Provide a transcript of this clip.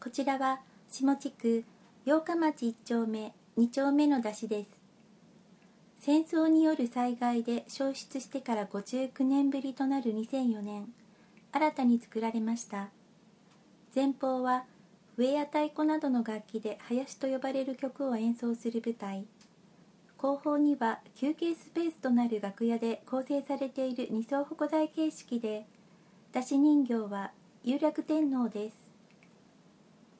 こちらは下地区八日町1丁目2丁目の出しです。戦争による災害で焼失してから59年ぶりとなる2004年、新たに作られました。前方は笛や太鼓などの楽器で囃子と呼ばれる曲を演奏する舞台、後方には休憩スペースとなる楽屋で構成されている二層鉾台形式で、出し人形は有楽天皇です。